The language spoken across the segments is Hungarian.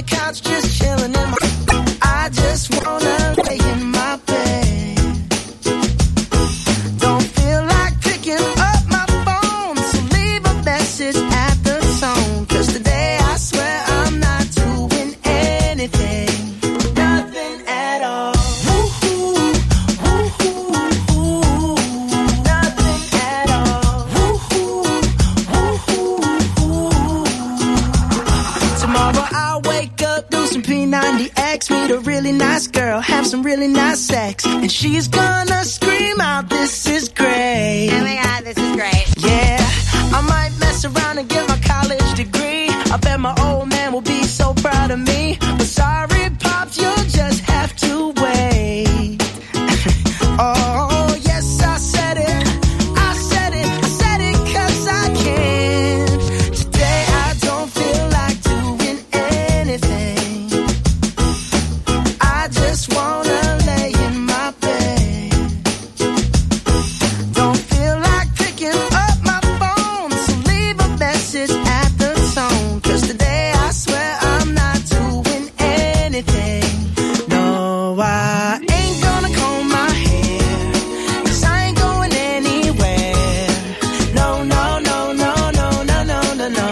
couch just chilling in my... I just wanna lay in my bed. Don't feel like picking up my phone, so leave a message at the tone. 'Cause today I swear I'm not doing anything, nothing at all. Woo-hoo, woo-hoo, woo-hoo, nothing at all. Woo-hoo, woo-hoo, woo-hoo. Tomorrow I'll wake up, do some P90X, meet a really nice girl, have some really nice sex, and she's gonna scream out, "This is great." Oh my God, this is great. Yeah, I might mess around and get my college degree. I bet my old man will be so proud of me. But sorry, Pops, you'll just have to wait. Oh, yes, I said it. I said it. I said it 'cause I can. Today I don't feel like doing anything. I just wanna lay in my bed. Don't feel like picking up my phone, so leave a message at the tone. 'Cause today I swear I'm not doing anything. No, I ain't gonna comb my hair, 'cause I ain't going anywhere. No, no, no, no, no, no, no, no, no.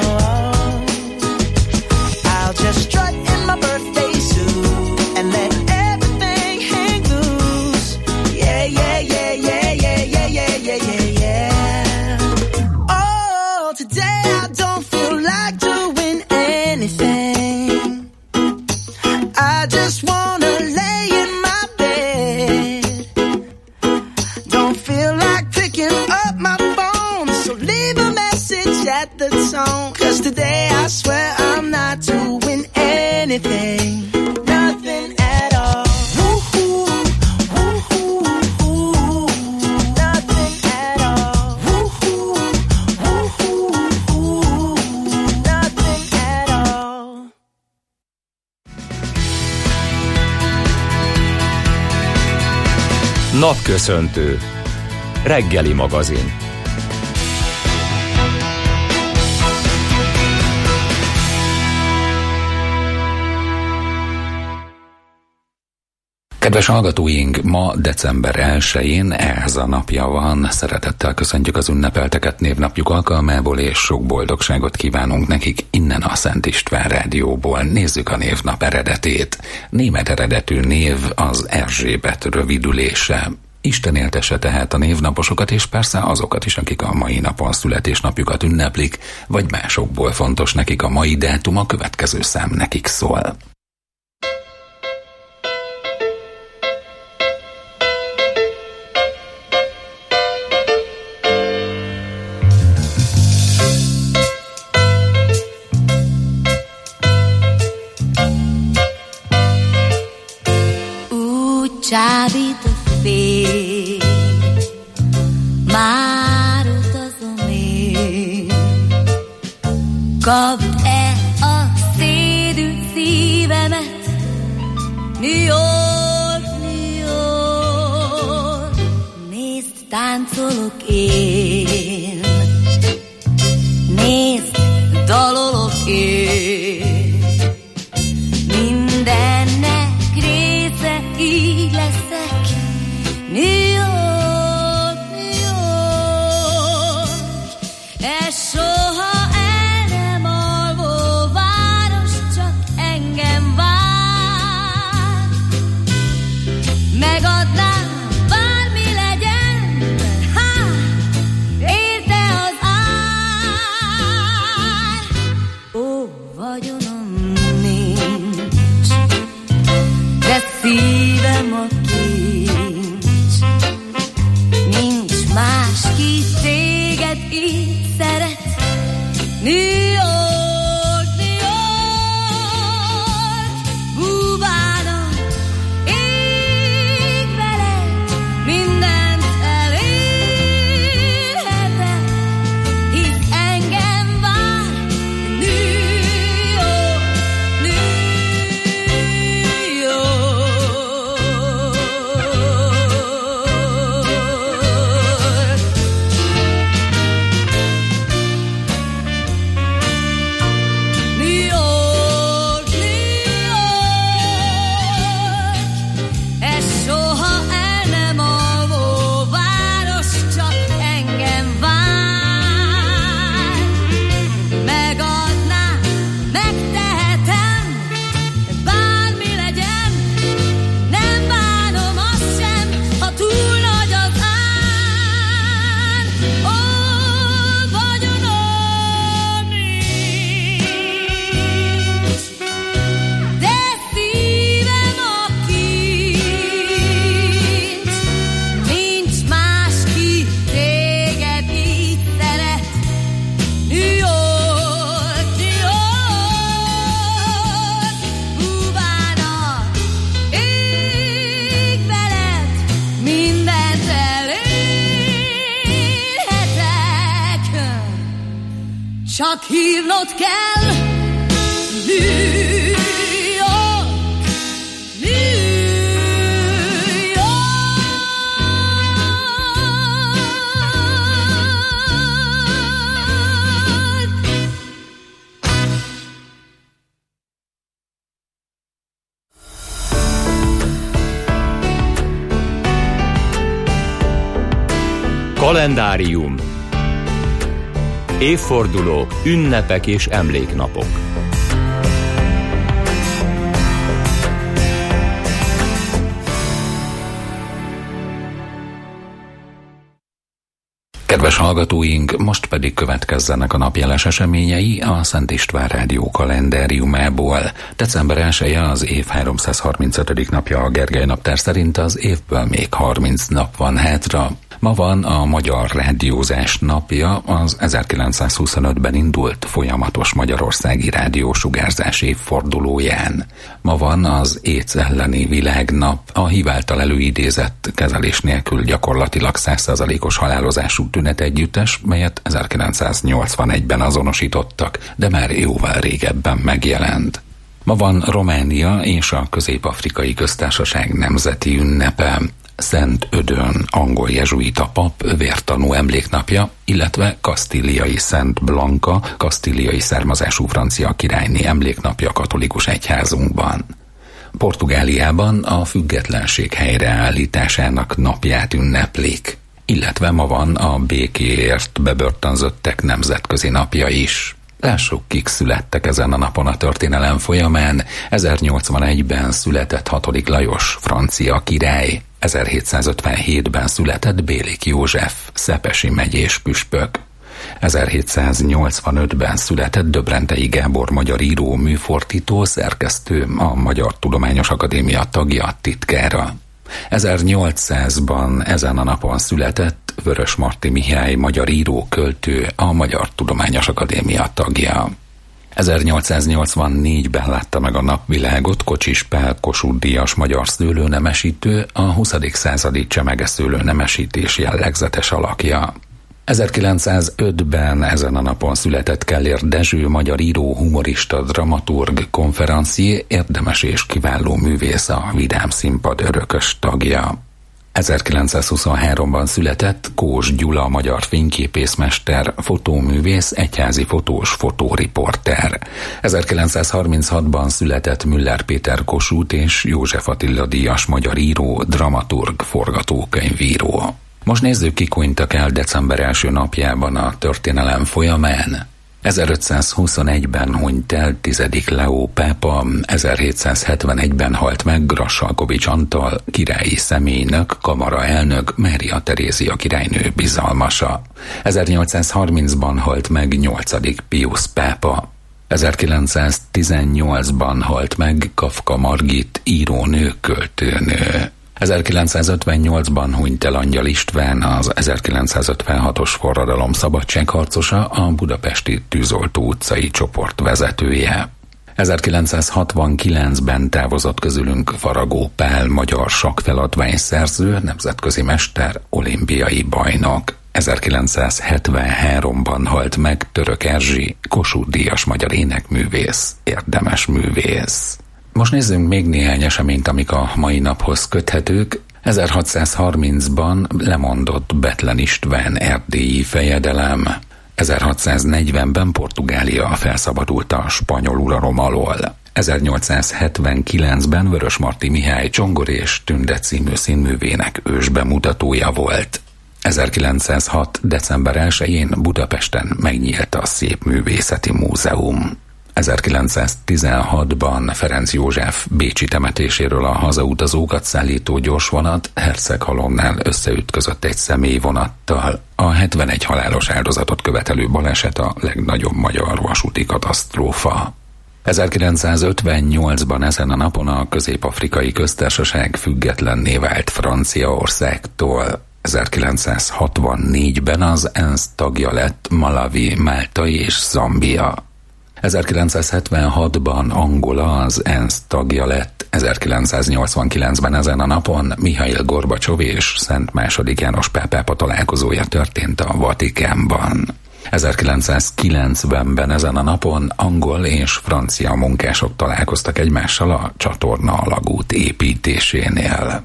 I'll just strut in my birthday suit and let everything hang loose. Yeah, yeah, yeah, yeah, yeah, yeah, yeah, yeah, yeah, yeah. Oh, today I don't feel like doing anything. I just wanna lay in my bed. Don't feel like picking up my phone, so leave a message at the tone. 'Cause today I swear I'm not doing anything, nothing at all. Woo-hoo, woo-hoo, woo-hoo, nothing at all. Woo-hoo, woo-hoo, woo-hoo, nothing at all. Napköszöntő. Reggeli magazin. Kedves hallgatóink, ma december 1-én Elza napja van. Szeretettel köszöntjük az ünnepelteket névnapjuk alkalmából, és sok boldogságot kívánunk nekik innen a Szent István Rádióból. Nézzük a névnap eredetét. Német eredetű név az Erzsébet rövidülése. Isten éltesse tehát a névnaposokat, és persze azokat is, akik a mai napon születésnapjukat ünneplik, vagy másokból fontos nekik a mai dátum, a következő szám nekik szól. Csábít a fény, már utazom én. Kapd el a szédült szívemet, New York, New York. Nézd, táncolok én, nézd, dalolok én. Mindennek része, így leszek. New York, New York. Ez soha el nem alvó város, csak engem vár. Megadnám, bármi legyen, ha, érte az ár. Ó, vagyonom nincs, de szívem a kincs. Nincs más, ki téged így szeret. New York, New York. Búvának, ég veled, mindent elérhetek, hisz engem vár New York. Csak hívnod kell New York, New Kalendárium. Évfordulók, ünnepek és emléknapok. Kedves hallgatóink, most pedig következzenek a napjeles eseményei a Szent István Rádió kalendáriumából. December 1-e az év 335. napja a Gergely naptár szerint, az évből még 30 nap van hátra. Ma van a Magyar Rádiózás napja, az 1925-ben indult folyamatos magyarországi rádiósugárzás évfordulóján. Ma van az AIDS elleni világnap, a HIV által előidézett kezelés nélkül gyakorlatilag 100%-os halálozású tünetegyüttes, melyet 1981-ben azonosítottak, de már jóval régebben megjelent. Ma van Románia és a Közép-Afrikai Köztársaság nemzeti ünnepe. Szent Ödön angol jezsuita pap vértanú emléknapja, illetve kasztíliai Szent Blanka, kasztíliai származású francia királyné emléknapja katolikus egyházunkban. Portugáliában a függetlenség helyreállításának napját ünneplik, illetve ma van a békéért bebörtönzöttek nemzetközi napja is. Lássuk, kik születtek ezen a napon a történelem folyamán. 1081-ben született 6. Lajos francia király, 1757-ben született Bélik József, szepesi megyés püspök. 1785-ben született Döbrentei Gábor magyar író, műfordító, szerkesztő, a Magyar Tudományos Akadémia tagja, titkára. 1800-ban ezen a napon született Vörösmarty Mihály magyar író, költő, a Magyar Tudományos Akadémia tagja. 1884-ben látta meg a napvilágot Kocsis Pál Kossuth-díjas magyar szőlőnemesítő, a 20. századi csemege szőlőnemesítés jellegzetes alakja. 1905-ben ezen a napon született Kellér Dezső magyar író, humorista, dramaturg, konferencier, érdemes és kiváló művész, a Vidám Színpad örökös tagja. 1923-ban született Kós Gyula magyar fényképészmester, fotóművész, egyházi fotós, fotóriporter. 1936-ban született Müller Péter Kossuth és József Attila díjas magyar író, dramaturg, forgatókönyvíró. Most nézzük, kik hunytak el december első napjában a történelem folyamán. 1521-ben hunyt el 10. Leó pápa, 1771-ben halt meg Grassalkovich Antal, királyi személynök, kamaraelnök, Mária Terézia királynő bizalmasa. 1830-ban halt meg 8. Piusz pápa. 1918-ban halt meg Kafka Margit, írónő, költőnő. 1958-ban hunyt el Angyal István, az 1956-os forradalom szabadságharcosa, a budapesti Tűzoltó utcai csoport vezetője. 1969-ben távozott közülünk Faragó Pál, magyar sakkfeladványszerző, nemzetközi mester, olimpiai bajnok. 1973-ban halt meg Török Erzsi, Kossuth-díjas magyar énekművész, érdemes művész. Most nézzünk még néhány eseményt, amik a mai naphoz köthetők. 1630-ban lemondott Bethlen István erdélyi fejedelem. 1640-ben Portugália felszabadult a spanyol uralom alól. 1879-ben Vörösmarty Mihály Csongor és Tünde című színművének ősbemutatója volt. 1906. december 1-én Budapesten megnyílt a Szépművészeti Múzeum. 1916-ban Ferenc József bécsi temetéséről a hazautazókat szállító gyorsvonat Herceghalomnál összeütközött egy személyvonattal. A 71 halálos áldozatot követelő baleset a legnagyobb magyar vasúti katasztrófa. 1958-ban ezen a napon a Közép-Afrikai Köztársaság függetlenné vált Franciaországtól. 1964-ben az ENSZ tagja lett Malawi, Málta és Zambia. 1976-ban Angola az ENSZ tagja lett, 1989-ben ezen a napon Mihail Gorbacsov és Szent II. János pápa találkozója történt a Vatikánban. 1990-ben ezen a napon angol és francia munkások találkoztak egymással a csatorna alagút építésénél.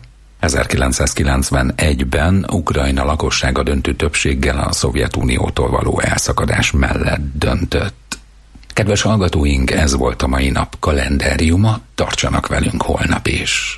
1991-ben Ukrajna lakossága döntő többséggel a Szovjetuniótól való elszakadás mellett döntött. Kedves hallgatóink, ez volt a mai nap kalendáriuma, tartsanak velünk holnap is!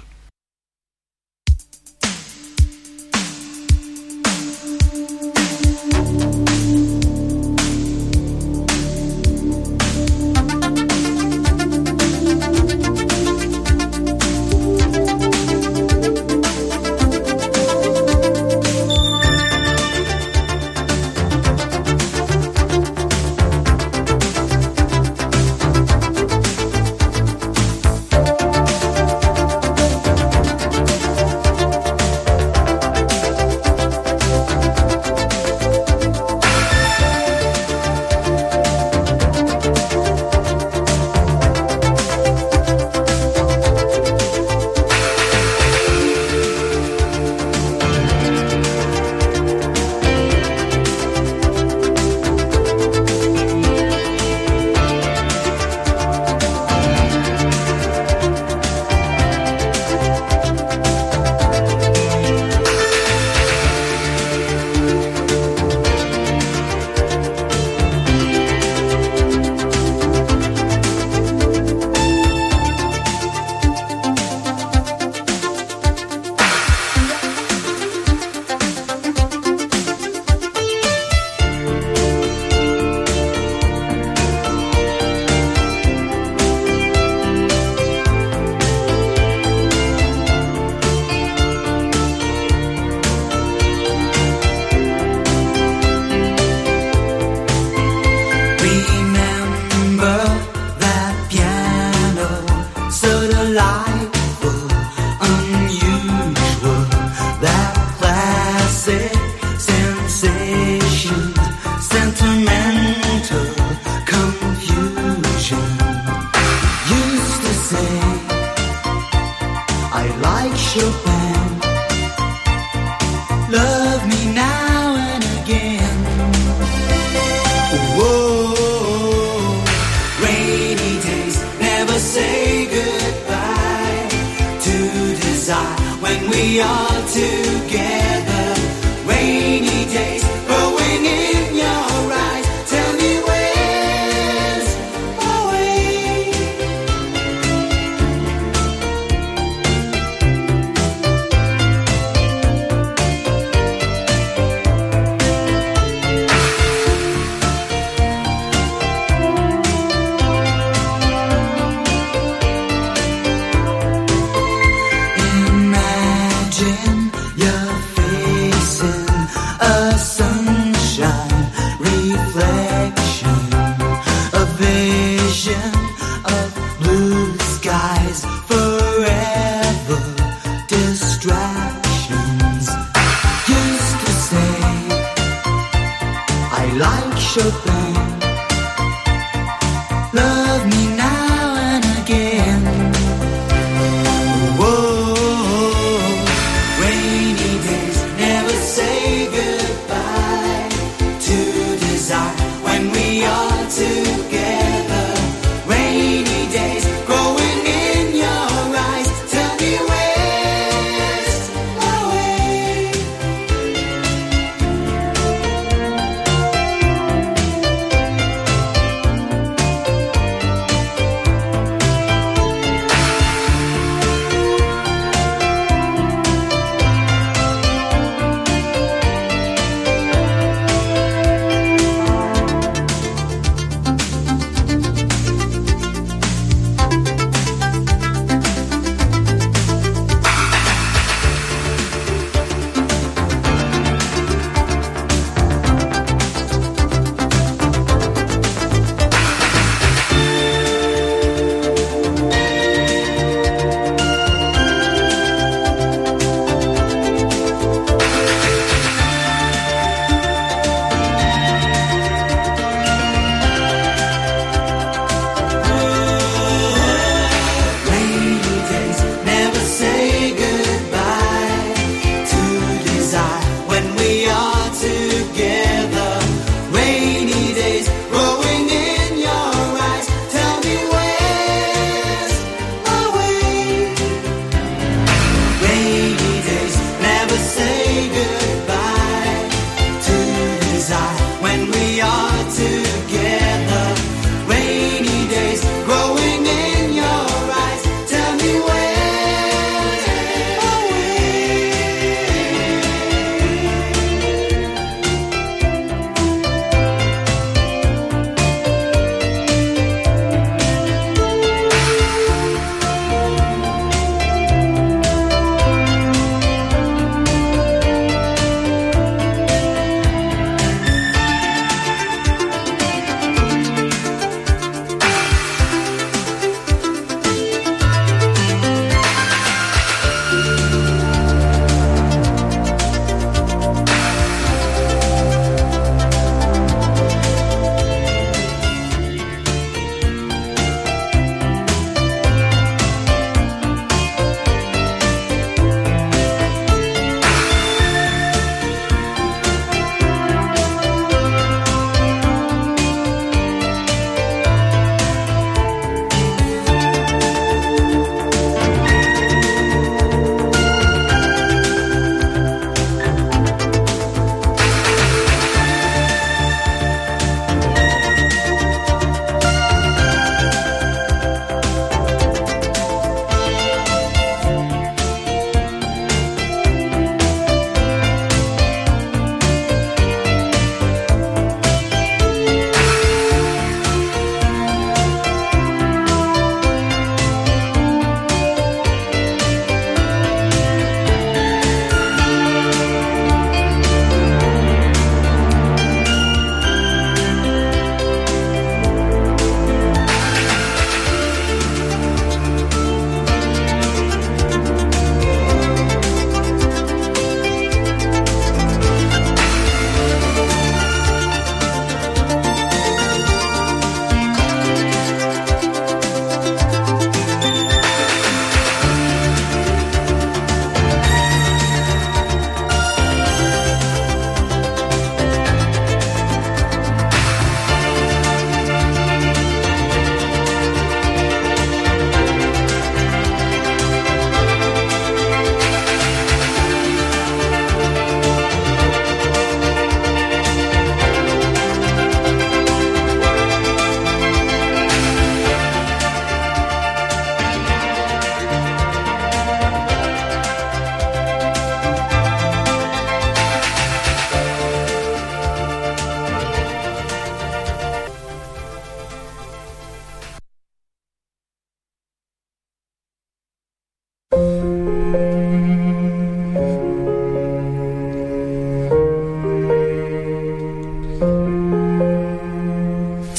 Imagine you're facing a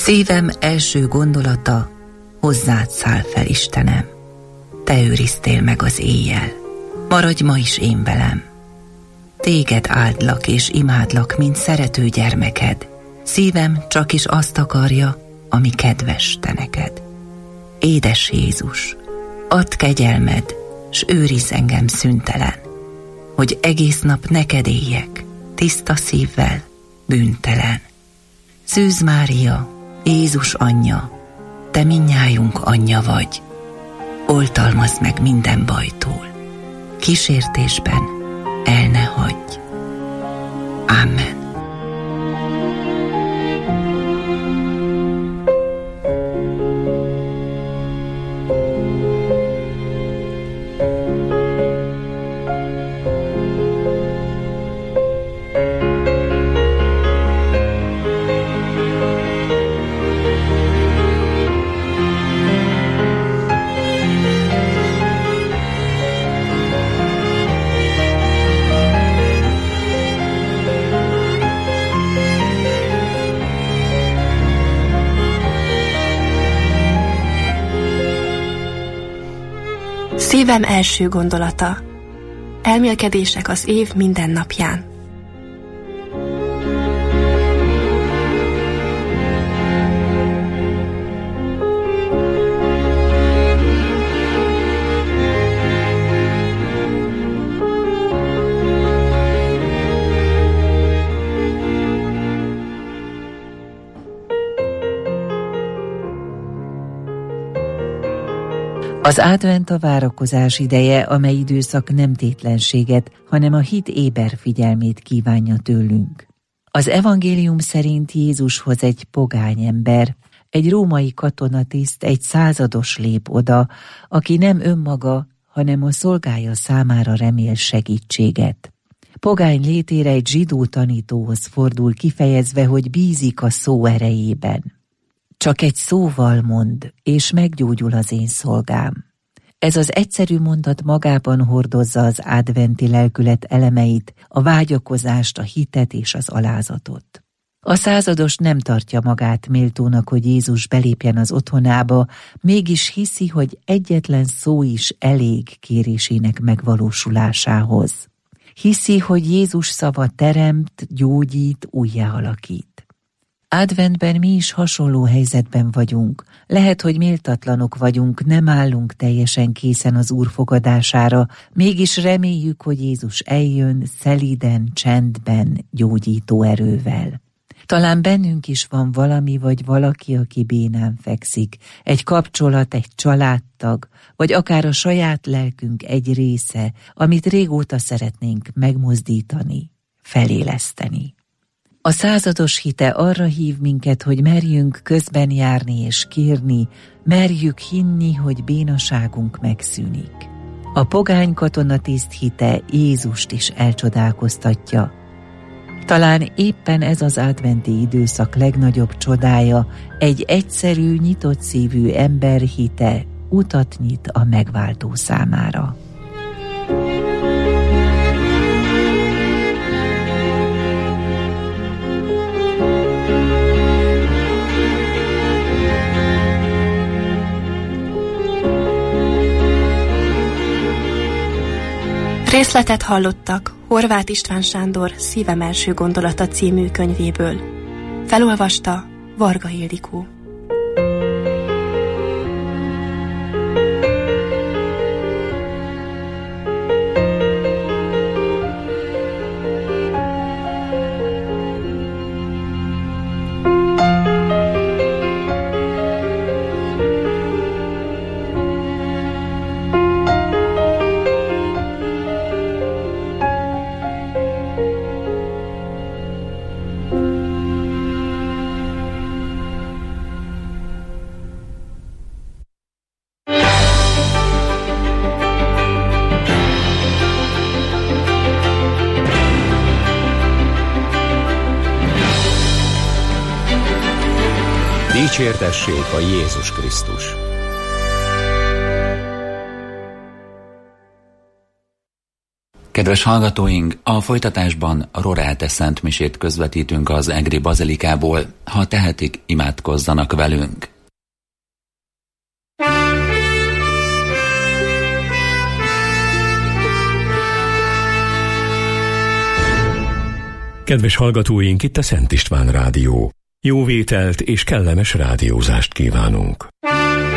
Szívem első gondolata, hozzád száll fel, Istenem. Te őriztél meg az éjjel, maradj ma is én velem. Téged áldlak és imádlak, mint szerető gyermeked. Szívem csak is azt akarja, ami kedves te neked. Édes Jézus, add kegyelmed, s őrizz engem szüntelen, hogy egész nap neked éljek, tiszta szívvel, bűntelen. Szűz Mária, Jézus anyja, te mindnyájunk anyja vagy. Oltalmazd meg minden bajtól, kísértésben el ne hagyj. Amen. Szívem első gondolata. Elmélkedések az év minden napján. Az advent a várakozás ideje, amely időszak nem tétlenséget, hanem a hit éber figyelmét kívánja tőlünk. Az evangélium szerint Jézushoz egy pogány ember, egy római katonatiszt, egy százados lép oda, aki nem önmaga, hanem a szolgája számára remél segítséget. Pogány létére egy zsidó tanítóhoz fordul, kifejezve, hogy bízik a szó erejében. Csak egy szóval mond, és meggyógyul az én szolgám. Ez az egyszerű mondat magában hordozza az adventi lelkület elemeit, a vágyakozást, a hitet és az alázatot. A százados nem tartja magát méltónak, hogy Jézus belépjen az otthonába, mégis hiszi, hogy egyetlen szó is elég kérésének megvalósulásához. Hiszi, hogy Jézus szava teremt, gyógyít, újjáalakít. Adventben mi is hasonló helyzetben vagyunk. Lehet, hogy méltatlanok vagyunk, nem állunk teljesen készen az Úr fogadására, mégis reméljük, hogy Jézus eljön szelíden, csendben, gyógyító erővel. Talán bennünk is van valami vagy valaki, aki bénán fekszik, egy kapcsolat, egy családtag, vagy akár a saját lelkünk egy része, amit régóta szeretnénk megmozdítani, feléleszteni. A százados hite arra hív minket, hogy merjünk közben járni és kérni, merjük hinni, hogy bénaságunk megszűnik. A pogány katonatiszt hite Jézust is elcsodálkoztatja. Talán éppen ez az adventi időszak legnagyobb csodája, egy egyszerű, nyitott szívű ember hite utat nyit a megváltó számára. Részletet hallottak Horváth István Sándor Szívem első gondolata című könyvéből. Felolvasta Varga Ildikó. Dicsértessék a Jézus Krisztus! Kedves hallgatóink, a folytatásban Roráte szentmisét közvetítünk az egri bazilikából. Ha tehetik, imádkozzanak velünk. Kedves hallgatóink, itt a Szent István Rádió. Jó vételt és kellemes rádiózást kívánunk.